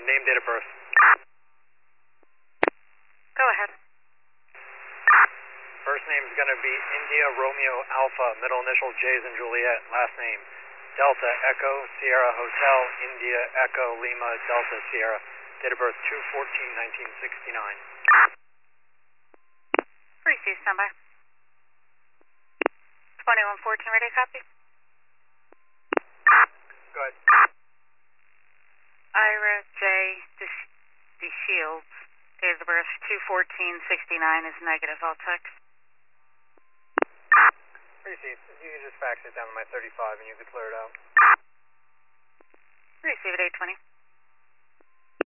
name, date of birth. Go ahead. First name is going to be India Romeo Alpha, middle initial J's and Juliet, last name Delta Echo Sierra Hotel India Echo Lima Delta Sierra, date of birth 2/14/1969. Receive, standby. 2114, ready to copy? Go ahead. Ira J. DeShields, date of birth 2/14/69 is negative, all text. Receive. You can just fax it down to my 35 and you can clear it out. Receive at 820.